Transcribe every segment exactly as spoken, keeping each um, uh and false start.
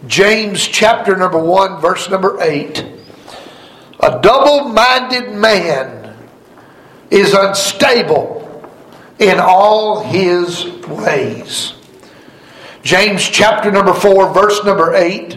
James chapter number one, verse number eight. A double-minded man is unstable in all his ways. James chapter number four, verse number eight.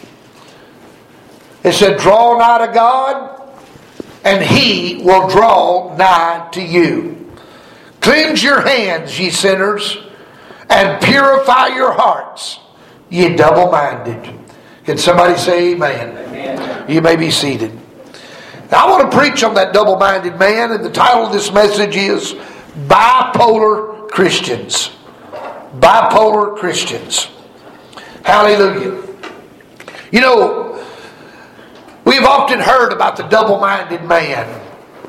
It said, draw nigh to God, and He will draw nigh to you. Cleanse your hands, ye sinners, and purify your hearts, ye double-minded. Can somebody say amen? Amen. You may be seated. Now, I want to preach on that double-minded man, and the title of this message is Bipolar Christians. Bipolar Christians. Hallelujah. You know, we've often heard about the double-minded man.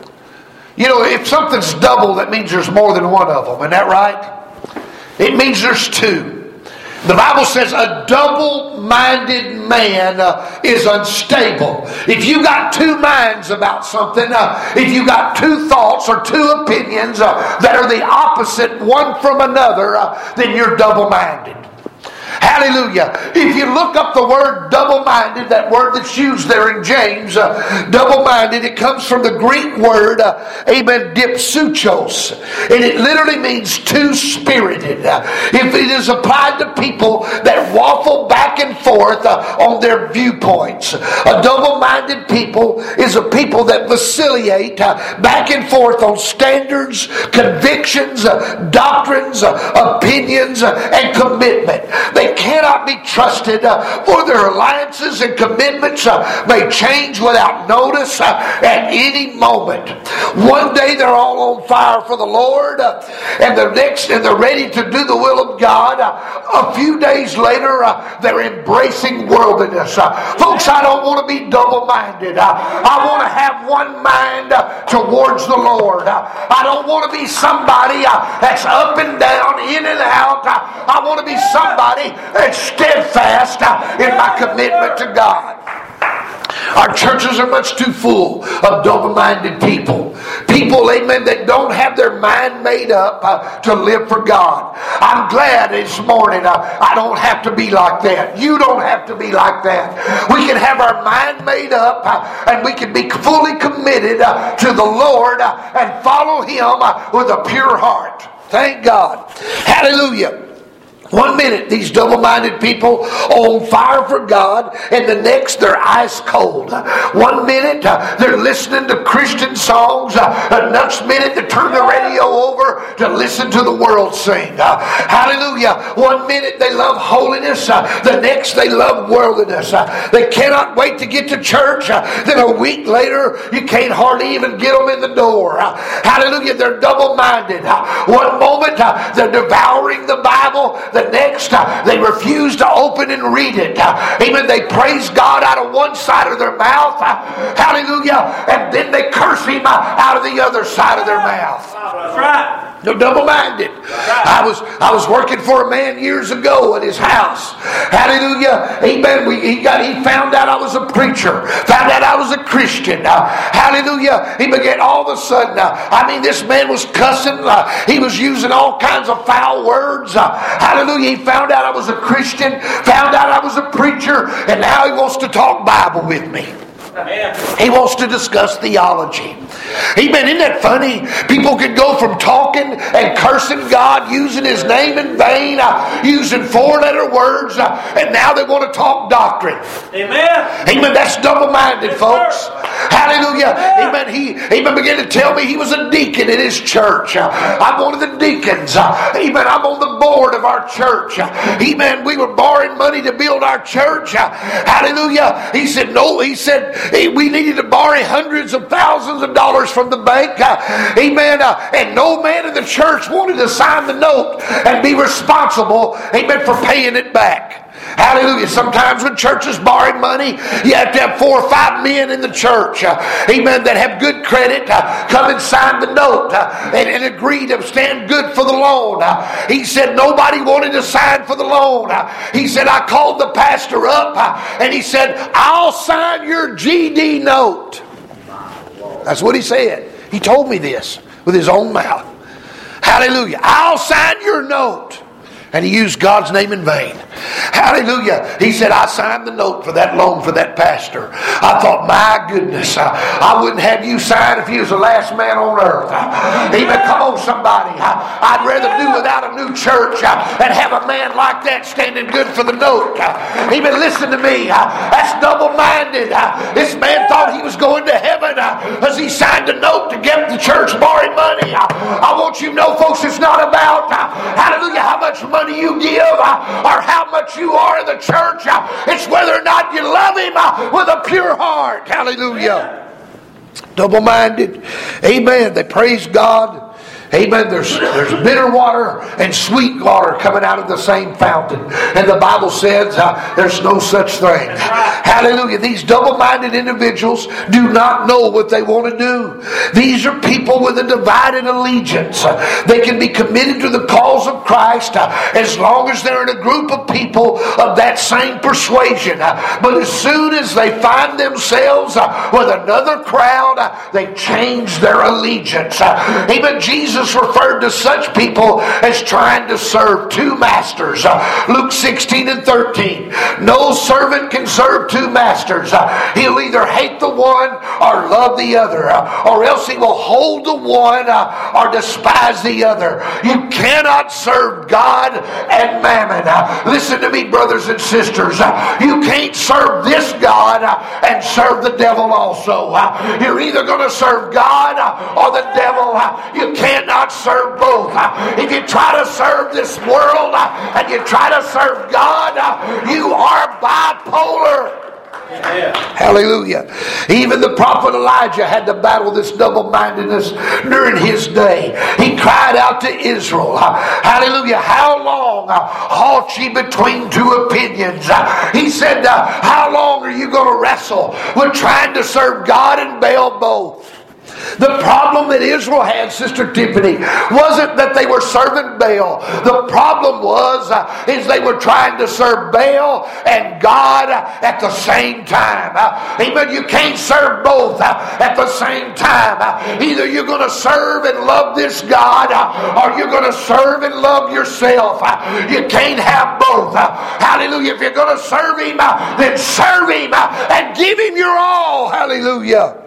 You know, if something's double, that means there's more than one of them. Isn't that right? It means there's two. The Bible says a double-minded man uh, is unstable. If you got two minds about something, uh, if you got two thoughts or two opinions uh, that are the opposite one from another, uh, then you're double-minded. Hallelujah. If you look up the word double-minded, that word that's used there in James, uh, double-minded, it comes from the Greek word, uh, amen, dipsuchos. And it literally means two-spirited. Uh, if it is applied to people that waffle back and forth uh, on their viewpoints. A double-minded people is a people that vacillate uh, back and forth on standards, convictions, uh, doctrines, uh, opinions, uh, and commitment. They cannot be trusted, uh, for their alliances and commitments uh, may change without notice uh, at any moment. One day they're all on fire for the Lord, uh, and the next, and they're ready to do the will of God. Uh, a few days later, uh, they're embracing worldliness. Uh, folks, I don't want to be double-minded. Uh, I want to have one mind uh, towards the Lord. Uh, I don't want to be somebody uh, that's up and down, in and out. Uh, I want to be somebody and steadfast in my commitment to God. Our churches are much too full of double-minded people. People, amen, that don't have their mind made up uh, to live for God. I'm glad this morning uh, I don't have to be like that. You don't have to be like that. We can have our mind made up uh, and we can be fully committed uh, to the Lord uh, and follow Him uh, with a pure heart. Thank God. Hallelujah. One minute, these double-minded people are on fire for God, and the next, they're ice cold. One minute, uh, they're listening to Christian songs. Uh, the next minute, they turn the radio over to listen to the world sing. Uh, hallelujah. One minute, they love holiness. Uh, the next, they love worldliness. Uh, they cannot wait to get to church. Uh, then a week later, you can't hardly even get them in the door. Uh, hallelujah. They're double-minded. Uh, one moment, uh, they're devouring the Bible. The next, uh, they refuse to open and read it. Uh, amen. They praise God out of one side of their mouth. Uh, hallelujah. And then they curse Him uh, out of the other side of their mouth. That's right. They're double-minded. I was I was working for a man years ago at his house. Hallelujah. Amen. We, he got he found out I was a preacher. Found out I was a Christian. Uh, hallelujah. He began all of a sudden. Uh, I mean, this man was cussing. Uh, he was using all kinds of foul words. Uh, hallelujah. He found out I was a Christian. Found out I was a preacher. And now he wants to talk Bible with me. He wants to discuss theology. Amen. Isn't that funny? People can go from talking and cursing God, using His name in vain, uh, using four-letter words, uh, and now they want to talk doctrine. Amen. Amen. That's double-minded, folks. Hallelujah. Amen. He Amen began to tell me he was a deacon in his church. Uh, I'm one of the deacons. Uh, amen. I'm on the board of our church. Uh, amen. We were borrowing money to build our church. Uh, hallelujah. He said, no. He said, we needed to borrow hundreds of thousands of dollars from the bank. Uh, amen. Uh, and no man in the church wanted to sign the note and be responsible, amen, for paying it back. Hallelujah. Sometimes when churches borrow money, you have to have four or five men in the church, uh, amen, that have good credit, uh, come and sign the note uh, and, and agree to stand good for the loan. Uh, he said nobody wanted to sign for the loan. Uh, he said, I called the pastor up uh, and he said, I'll sign your G D note. That's what he said. He told me this with his own mouth. Hallelujah. I'll sign your note. And he used God's name in vain. Hallelujah. He said, I signed the note for that loan for that pastor. I thought, my goodness, I, I wouldn't have you sign if he was the last man on earth. Amen. Come on, somebody. I, I'd rather do without a new church uh, and have a man like that standing good for the note. Uh, amen. Listen to me. Uh, that's double-minded. Uh, this man thought he was going to heaven uh, as he signed a note to get the church borrowing money. Uh, I want you to know, folks, it's not about, uh, hallelujah, how much money you give uh, or how much you are in the church. Uh, it's whether or not you love him uh, with a pure heart. Hallelujah. Double-minded. Amen. They praise God. Amen. There's, there's bitter water and sweet water coming out of the same fountain. And the Bible says uh, there's no such thing. Hallelujah. These double-minded individuals do not know what they want to do. These are people with a divided allegiance. Uh, they can be committed to the cause of Christ uh, as long as they're in a group of people of that same persuasion. Uh, but as soon as they find themselves uh, with another crowd, uh, they change their allegiance. Uh, even Jesus referred to such people as trying to serve two masters. Uh, Luke sixteen and thirteen. No servant can serve two masters. Uh, he'll either hate the one or love the other, uh, or else he will hold the one uh, or despise the other. You cannot serve God and mammon. Uh, listen to me, brothers and sisters. Uh, you can't serve this God uh, and serve the devil also. Uh, you're either going to serve God uh, or the devil. Uh, you can't not serve both. If you try to serve this world and you try to serve God, you are bipolar. Yeah. Hallelujah. Even the prophet Elijah had to battle this double-mindedness during his day. He cried out to Israel, hallelujah, how long halt ye between two opinions? He said, how long are you going to wrestle with trying to serve God and Baal both? The problem that Israel had, Sister Tiffany, wasn't that they were serving Baal. The problem was uh, is they were trying to serve Baal and God uh, at the same time. Uh, amen. You can't serve both uh, at the same time. Uh, either you're going to serve and love this God uh, or you're going to serve and love yourself. Uh, you can't have both. Uh, hallelujah. If you're going to serve Him, uh, then serve Him uh, and give Him your all. Hallelujah.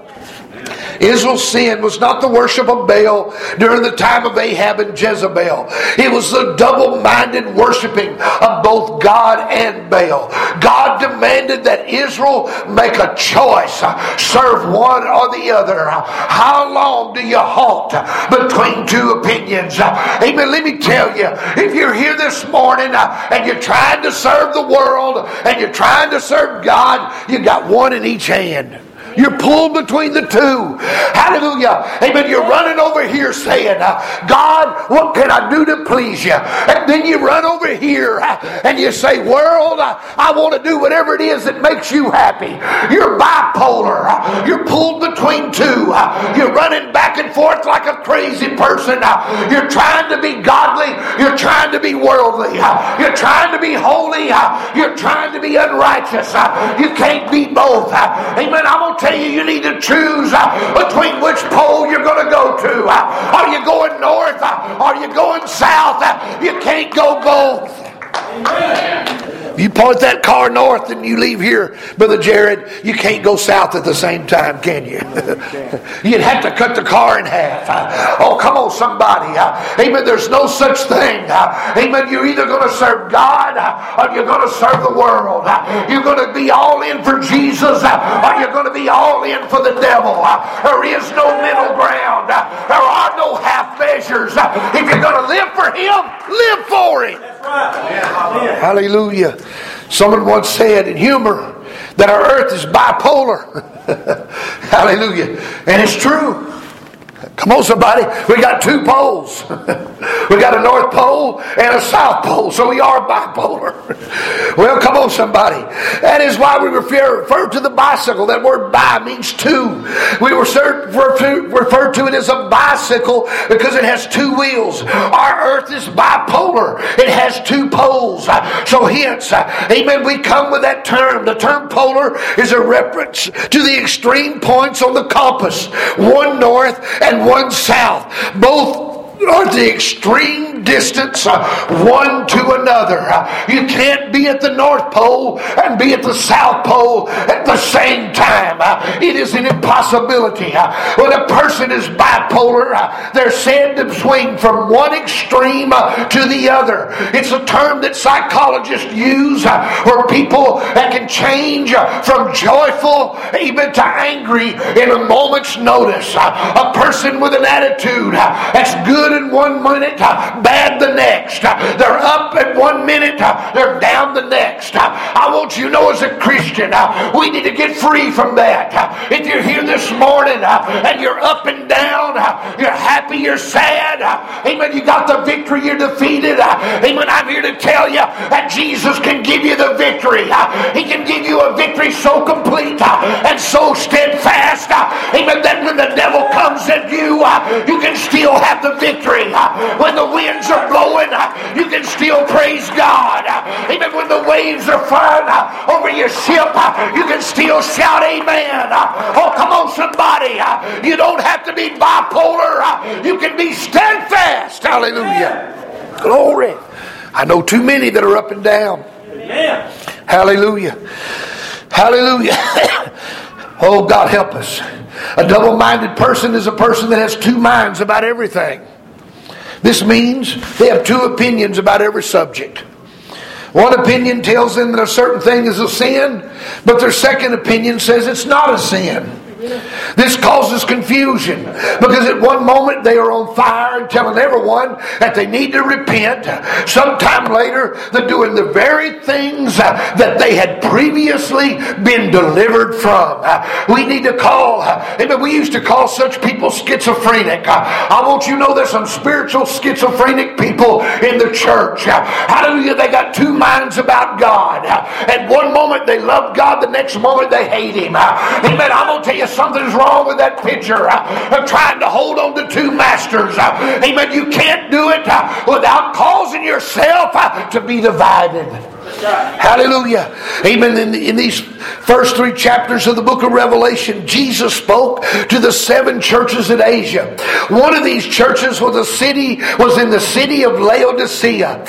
Israel's sin was not the worship of Baal during the time of Ahab and Jezebel. It was the double-minded worshiping of both God and Baal. God demanded that Israel make a choice, serve one or the other. How long do you halt between two opinions? Amen. Let me tell you, if you're here this morning and you're trying to serve the world and you're trying to serve God, you got one in each hand. You're pulled between the two. Hallelujah. Amen. You're running over here saying, God, what can I do to please you? And then you run over here and you say, world, I want to do whatever it is that makes you happy. You're bipolar. You're pulled between two. You're running back and forth like a crazy person. You're trying to be godly. You're trying to be worldly. You're trying to be holy. You're trying to be unrighteous. You can't be both. Amen. I'm going to tell you, you need to choose uh, between which pole you're going to go to. Uh, are you going north? Uh, are you going south? Uh, you can't go both. Amen. If you point that car north and you leave here, Brother Jared, you can't go south at the same time, can you? You'd have to cut the car in half. Oh, come on, somebody. Amen. There's no such thing. Amen. You're either going to serve God or you're going to serve the world. You're going to be all in for Jesus or you're going to be all in for the devil. There is no middle ground. There are no half measures. If you're going to live for Him, live for Him. That's right. Yeah. Hallelujah. Someone once said in humor that our earth is bipolar. Hallelujah. And it's true. Come on, somebody. We got two poles. We got a North Pole and a South Pole. So we are bipolar. Well, come on, somebody. That is why we refer, refer to the bicycle. That word bi means two. We refer, refer to it as a bicycle because it has two wheels. Our earth is bipolar. It has two poles. So hence, amen, we come with that term. The term polar is a reference to the extreme points on the compass. One north and one south. Both are the extreme distance uh, one to another. Uh, you can't be at the North Pole and be at the South Pole at the same time. Uh, it is an impossibility. Uh, when a person is bipolar, uh, they're said to swing from one extreme uh, to the other. It's a term that psychologists use uh, where people that can change uh, from joyful even to angry in a moment's notice. Uh, a person with an attitude uh, that's good in one minute, uh, bad the next. Uh, they're up at one minute, uh, they're down the next. Uh, I want you to know as a Christian, uh, we need to get free from that. Uh, if you're here this morning uh, and you're up and down, uh, you're happy, you're sad, uh, amen, you got the victory, you're defeated, uh, amen, I'm here to tell you that Jesus can give you the victory. Uh, he can give you a victory so complete uh, and so steadfast, uh, amen, that when the devil comes at you, uh, you can still have the victory. Uh, when the winds are blowing, uh, you can still praise God. Uh, even when the waves are flying uh, over your ship, uh, you can still shout amen. Uh, oh, come on, somebody. Uh, you don't have to be bipolar. Uh, you can be steadfast. Hallelujah. Glory. I know too many that are up and down. Amen. Hallelujah. Hallelujah. Oh, God help us. A double-minded person is a person that has two minds about everything. This means they have two opinions about every subject. One opinion tells them that a certain thing is a sin, but their second opinion says it's not a sin. This causes confusion because at one moment they are on fire and telling everyone that they need to repent. Sometime later they're doing the very things that they had previously been delivered from. We need to call, we used to call such people schizophrenic. I want you to know there's some spiritual schizophrenic people in the church. Hallelujah, they got two minds about God. At one moment they love God, the next moment they hate Him. Amen. I'm going to tell you something's wrong with that picture uh, of trying to hold on to two masters. Uh, amen. You can't do it uh, without causing yourself uh, to be divided. Hallelujah. Amen. In, in these first three chapters of the book of Revelation, Jesus spoke to the seven churches in Asia. One of these churches was a city, was in the city of Laodicea.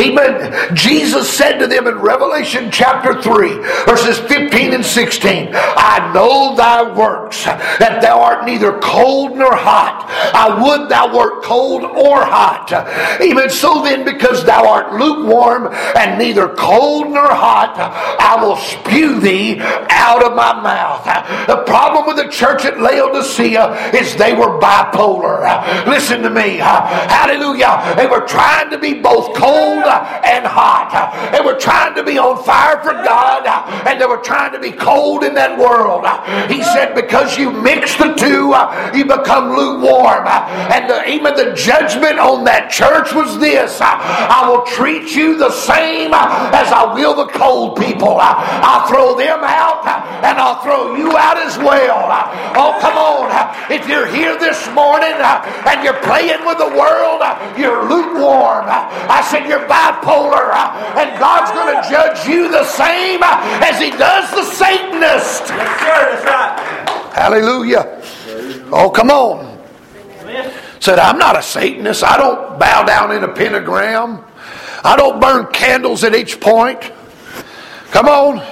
Amen. Jesus said to them in Revelation chapter three, verses fifteen and sixteen, I know thy works, that thou art neither cold nor hot. I would thou wert cold or hot. Amen. So then, because thou art lukewarm and neither cold nor hot, I will spew thee out of my mouth. The problem with the church at Laodicea is they were bipolar. Listen to me. Hallelujah. They were trying to be both cold and hot. They were trying to be on fire for God, and they were trying to be cold in that world. He said, because you mix the two, you become lukewarm. And the, even the judgment on that church was this: I will treat you the same as I will the cold people. I'll throw them out and I'll throw you out as well. Oh, come on. If you're here this morning and you're playing with the world, you're lukewarm. I said you're bipolar, and God's going to judge you the same as He does the Satanist. Yes, sir, that's right. Hallelujah. Oh, come on. Amen. Said, I'm not a Satanist. I don't bow down in a pentagram. I don't burn candles at each point. Come on.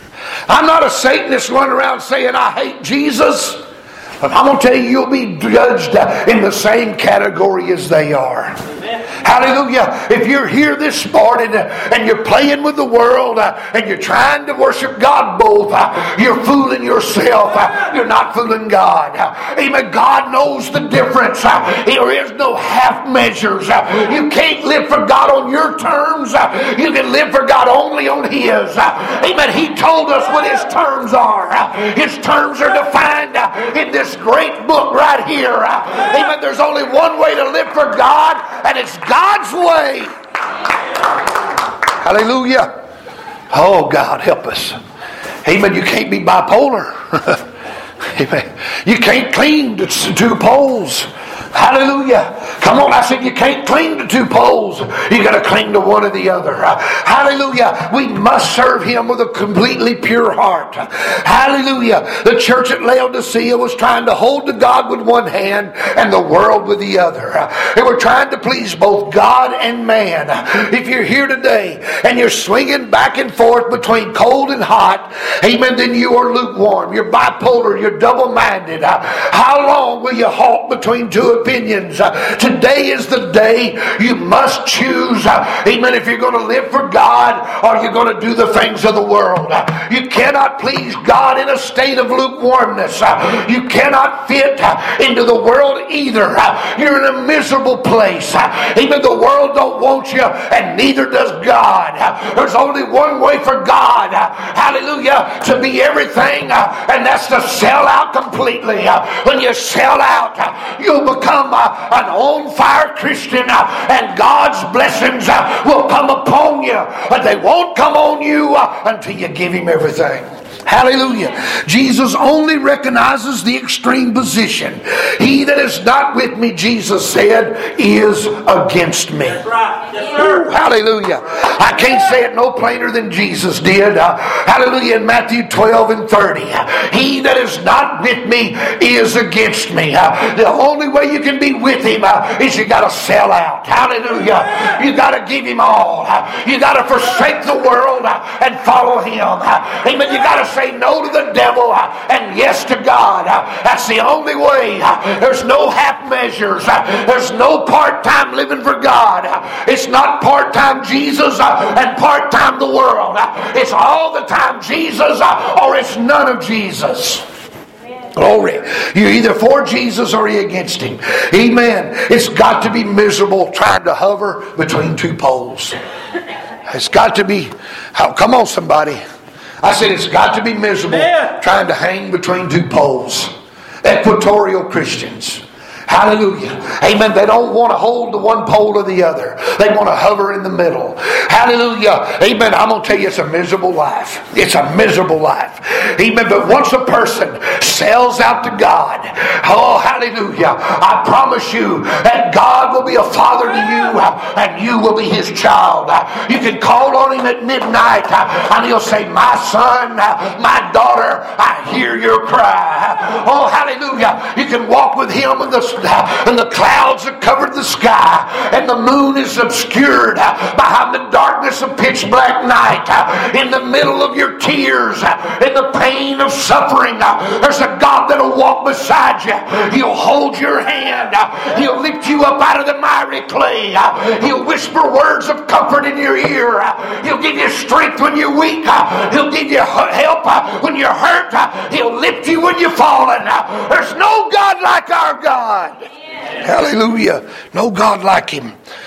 I'm not a Satanist running around saying I hate Jesus. But I'm going to tell you, you'll be judged in the same category as they are. Amen. Hallelujah. If you're here this morning and you're playing with the world and you're trying to worship God both, you're fooling yourself. You're not fooling God. Amen. God knows the difference. There is no half measures. You can't live for God on your terms. You can live for God only on His. Amen. He told us what His terms are. His terms are defined in this great book right here. Amen. There's only one way to live for God, and it's God's way. Hallelujah. Oh, God, help us. Amen. You can't be bipolar. Amen. You can't clean to two poles. Hallelujah. Come on, I said you can't cling to two poles. You got to cling to one or the other. Hallelujah. We must serve Him with a completely pure heart. Hallelujah. The church at Laodicea was trying to hold to God with one hand and the world with the other. They were trying to please both God and man. If you're here today and you're swinging back and forth between cold and hot, amen, then you are lukewarm. You're bipolar. You're double-minded. How long will you halt between two opinions? Today is the day you must choose, amen, if you're going to live for God or you're going to do the things of the world. You cannot please God in a state of lukewarmness. You cannot fit into the world either. You're in a miserable place. Even the world don't want you, and neither does God. There's only one way for God, hallelujah, to be everything, and that's to sell out completely. When you sell out, you'll become an on-fire Christian, and God's blessings will come upon you, but they won't come on you until you give Him everything. Hallelujah. Jesus only recognizes the extreme position. He that is not with me, Jesus said, is against me. That's right. Yes, sir. Ooh, hallelujah. I can't say it no plainer than Jesus did. Uh, hallelujah. In Matthew twelve and thirty. He that is not with me is against me. Uh, the only way you can be with Him uh, is you got to sell out. Hallelujah. You got to give Him all. Uh, you got to forsake the world uh, and follow Him. Uh, amen. You got to say no to the devil and yes to God. That's the only way. There's no half measures. There's no part-time living for God. It's not part-time Jesus and part-time the world. It's all the time Jesus or it's none of Jesus. Glory. You're either for Jesus or you're against Him. Amen. It's got to be miserable trying to hover between two poles. It's got to be, oh, come on somebody. I said it's got to be miserable yeah. trying to hang between two poles. Equatorial Christians. Hallelujah. Amen. They don't want to hold to one pole or the other. They want to hover in the middle. Hallelujah. Amen. I'm going to tell you it's a miserable life. It's a miserable life. Amen. But once a person sells out to God, oh, hallelujah, I promise you that God will be a father to you and you will be His child. You can call on Him at midnight and He'll say, my son, my daughter, I hear your cry. Oh, hallelujah. You can walk with Him in the and the clouds have covered the sky, and the moon is obscured behind the darkness of pitch black night. In the middle of your tears, in the pain of suffering, there's a God that'll walk beside you. He'll hold your hand. He'll lift you up out of the miry clay. He'll whisper words of comfort in your ear. He'll give you strength when you're weak. He'll give you help when you're hurt. He'll lift you when you're fallen. There's no God like our God. Hallelujah. No God like Him.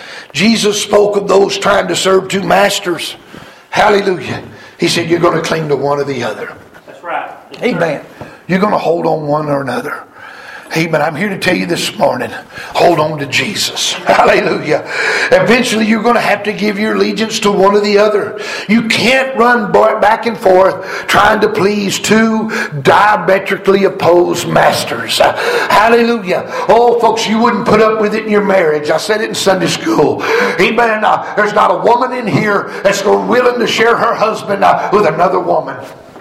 Jesus spoke of those trying to serve two masters. Hallelujah. He said you're going to cling to one or the other. That's right. That's Amen. Right. You're going to hold on one or another. Amen. I'm here to tell you this morning, hold on to Jesus. Hallelujah. Eventually you're going to have to give your allegiance to one or the other. You can't run back and forth trying to please two diametrically opposed masters. Hallelujah. Oh, folks, you wouldn't put up with it in your marriage. I said it in Sunday school. Amen. Uh, there's not a woman in here that's willing to share her husband uh, with another woman.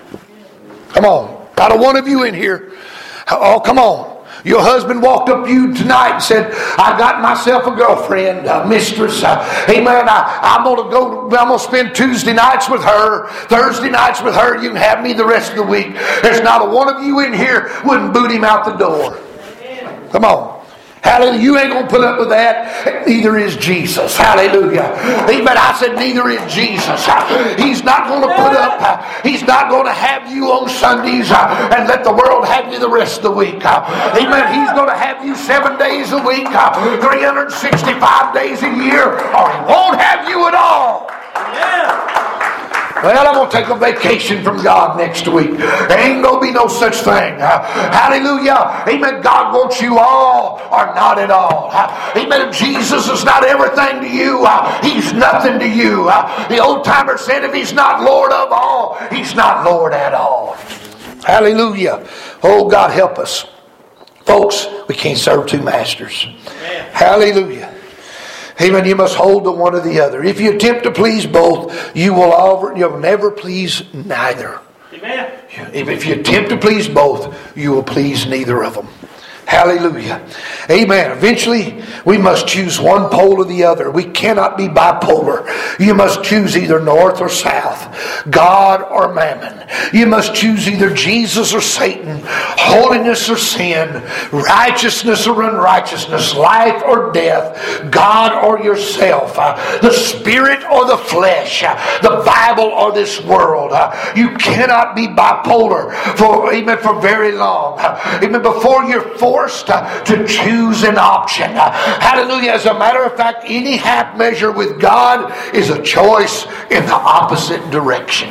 Come on. Not a one of you in here. Oh, come on. Your husband walked up to you tonight and said, I got myself a girlfriend, a mistress. Uh, amen. I, I'm going to go, I'm going to spend Tuesday nights with her, Thursday nights with her. You can have me the rest of the week. There's not a one of you in here wouldn't boot him out the door. Come on. Hallelujah. You ain't going to put up with that. Neither is Jesus. Hallelujah. Amen. I said neither is Jesus. He's not going to put up. He's not going to have you on Sundays and let the world have you the rest of the week. Amen. He's going to have you seven days a week, three hundred sixty-five days a year, or He won't have you at all. Yeah. Well, I'm going to take a vacation from God next week. There ain't going to be no such thing. Uh, hallelujah. Amen. God wants you all or not at all. Uh, amen. Jesus is not everything to you. Uh, he's nothing to you. Uh, the old timer said if He's not Lord of all, He's not Lord at all. Hallelujah. Oh, God help us. Folks, we can't serve two masters. Amen. Hallelujah. Amen. You must hold to one or the other. If you attempt to please both, you will over, you'll never please neither. Amen. If you attempt to please both, you will please neither of them. Hallelujah. Amen. Eventually, we must choose one pole or the other. We cannot be bipolar. You must choose either north or south, God or mammon. You must choose either Jesus or Satan, holiness or sin, righteousness or unrighteousness, life or death, God or yourself, uh, the spirit or the flesh, uh, the Bible or this world. Uh, you cannot be bipolar for even for very long. Uh, even before you're forced uh, to choose an option. Uh, hallelujah. As a matter of fact, any half measure with God is a choice in the opposite direction.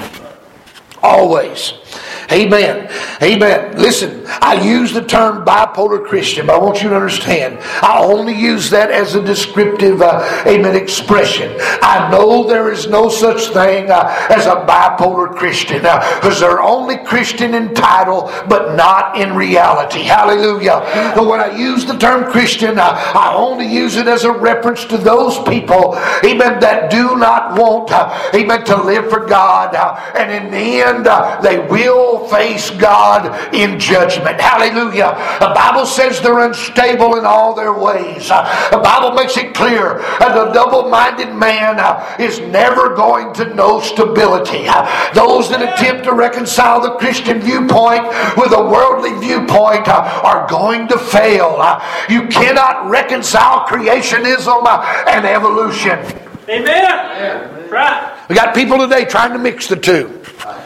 Always. Amen. Amen. Listen, I use the term bipolar Christian, but I want you to understand, I only use that as a descriptive, uh, amen, expression. I know there is no such thing uh, as a bipolar Christian, because uh, they're only Christian in title, but not in reality. Hallelujah. But when I use the term Christian, uh, I only use it as a reference to those people, amen, that do not want, uh, amen, to live for God, uh, and in the end, uh, they will face God in judgment. Hallelujah. The Bible says they're unstable in all their ways. Uh, the Bible makes it clear that a double-minded man uh, is never going to know stability. Uh, those that attempt to reconcile the Christian viewpoint with a worldly viewpoint uh, are going to fail. Uh, you cannot reconcile creationism uh, and evolution. Amen. Amen. Right. We got people today trying to mix the two.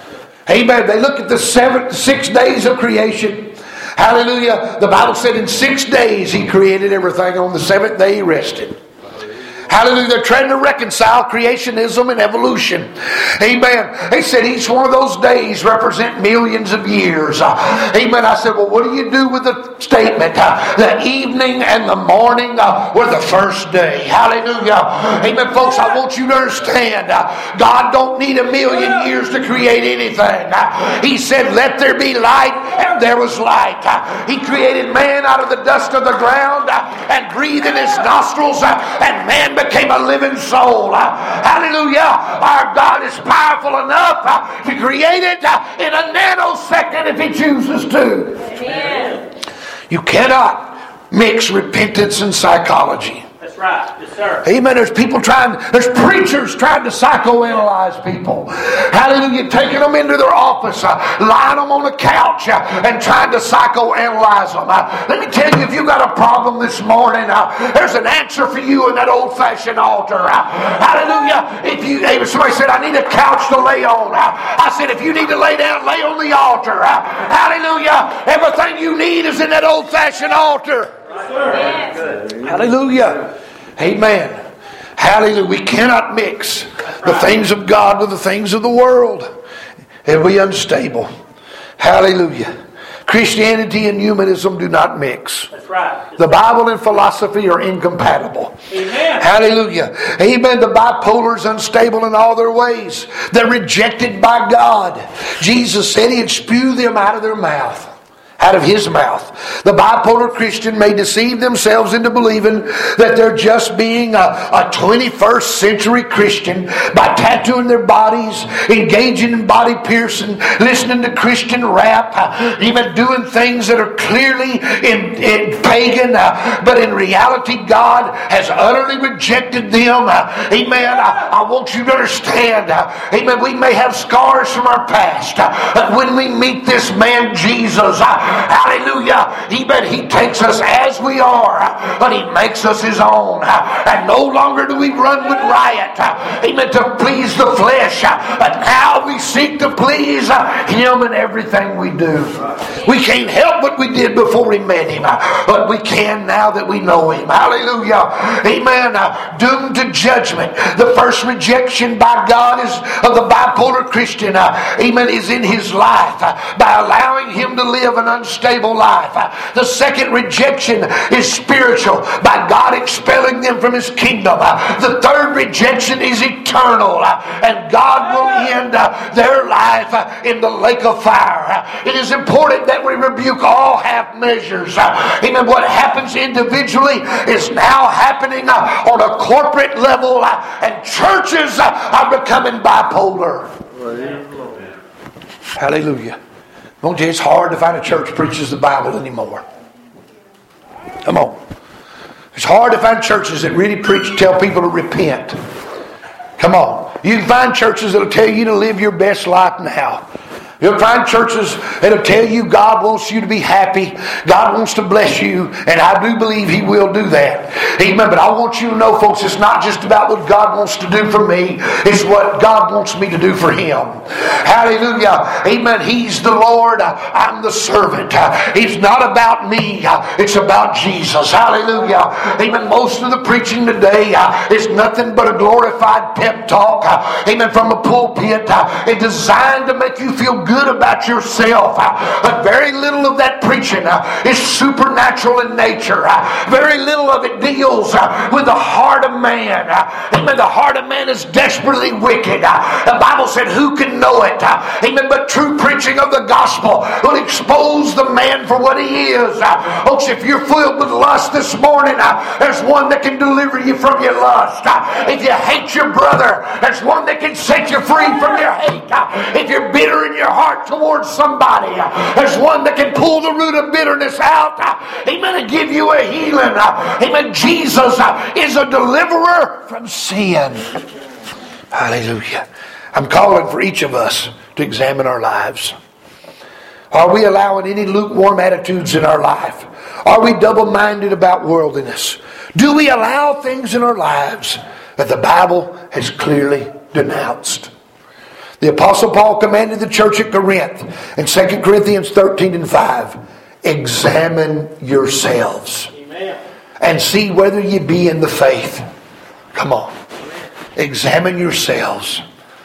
Amen. They look at the seven, six days of creation. Hallelujah. The Bible said in six days He created everything. On the seventh day He rested. Hallelujah. They're trying to reconcile creationism and evolution. Amen. They said each one of those days represent millions of years. Uh, amen. I said, well, what do you do with the statement? Uh, the evening and the morning uh, were the first day. Hallelujah. Amen. Folks, I want you to understand, uh, God don't need a million years to create anything. Uh, he said, let there be light, and there was light. Uh, he created man out of the dust of the ground uh, and breathed in his nostrils, uh, and man became a living soul. Uh, hallelujah. Our God is powerful enough uh, to create it uh, in a nanosecond if He chooses to. Amen. You cannot mix repentance and psychology. That's right. Yes, sir. Amen. There's people trying, there's preachers trying to psychoanalyze people. Hallelujah. Taking them into their office, uh, lying them on a couch uh, and trying to psychoanalyze them. Uh, let me tell you, if you got a problem this morning, uh, there's an answer for you in that old-fashioned altar. Uh, hallelujah. If you, if somebody said, I need a couch to lay on. Uh, I said, if you need to lay down, lay on the altar. Uh, hallelujah. Everything you need is in that old-fashioned altar. Yes. Hallelujah. Amen. Hallelujah. We cannot mix the things of God with the things of the world. It'll be unstable. Hallelujah. Christianity and humanism do not mix. That's right. The Bible and philosophy are incompatible. Amen. Hallelujah. Amen. The bipolar is unstable in all their ways. They're rejected by God. Jesus said He'd spew them out of their mouth. Out of His mouth. The bipolar Christian may deceive themselves into believing that they're just being a, a twenty-first century Christian by tattooing their bodies, engaging in body piercing, listening to Christian rap, uh, even doing things that are clearly in, in pagan, uh, but in reality God has utterly rejected them. Uh, amen. I, I want you to understand, uh, amen, we may have scars from our past, uh, but when we meet this man Jesus, uh, hallelujah. Amen. He takes us as we are, but He makes us His own. And no longer do we run with riot, amen, to please the flesh. But now we seek to please Him in everything we do. We can't help what we did before we met Him, but we can now that we know Him. Hallelujah. Amen. Doomed to judgment. The first rejection by God is of the bipolar Christian. Amen. Is in his life by allowing him to live an unstable life. The second rejection is spiritual, by God expelling them from His kingdom. The third rejection is eternal, and God will end their life in the lake of fire. It is important that that we rebuke all half measures. Amen. What happens individually is now happening on a corporate level, and churches are becoming bipolar. Hallelujah. Don't you, it's hard to find a church that preaches the Bible anymore. Come on. It's hard to find churches that really preach, tell people to repent. Come on. You can find churches that will tell you to live your best life now. You'll find churches that'll tell you God wants you to be happy. God wants to bless you. And I do believe He will do that. Amen. But I want you to know, folks, it's not just about what God wants to do for me. It's what God wants me to do for Him. Hallelujah. Amen. He's the Lord. I'm the servant. It's not about me. It's about Jesus. Hallelujah. Amen. Most of the preaching today is nothing but a glorified pep talk. Amen. From a pulpit. It's designed to make you feel good about yourself. But very little of that preaching is supernatural in nature. Very little of it deals with the heart of man. Amen. The heart of man is desperately wicked. The Bible said, who can know it? Amen. But true preaching of the gospel will expose the man for what he is. Folks, if you're filled with lust this morning, there's one that can deliver you from your lust. If you hate your brother, there's one that can set you free from your hate. If you're bitter in your heart towards somebody, there's one that can pull the root of bitterness out. Amen. And give you a healing. Amen. Jesus is a deliverer from sin. Hallelujah. I'm calling for each of us to examine our lives. Are we allowing any lukewarm attitudes in our life? Are we double-minded about worldliness? Do we allow things in our lives that the Bible has clearly denounced? The Apostle Paul commanded the church at Corinth in Second Corinthians thirteen and five, examine yourselves. Amen. And see whether you be in the faith. Come on. Examine yourselves.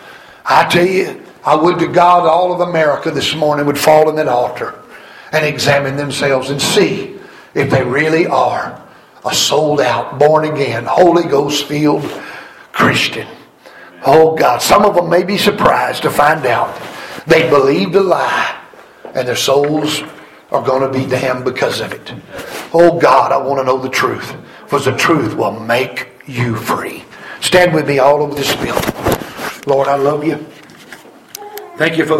I tell you, I would to God all of America this morning would fall in that altar and examine themselves and see if they really are a sold out, born again, Holy Ghost filled Christian. Oh God, some of them may be surprised to find out they believed a lie and their souls are going to be damned because of it. Oh God, I want to know the truth, because the truth will make you free. Stand with me all over this building. Lord, I love you. Thank you for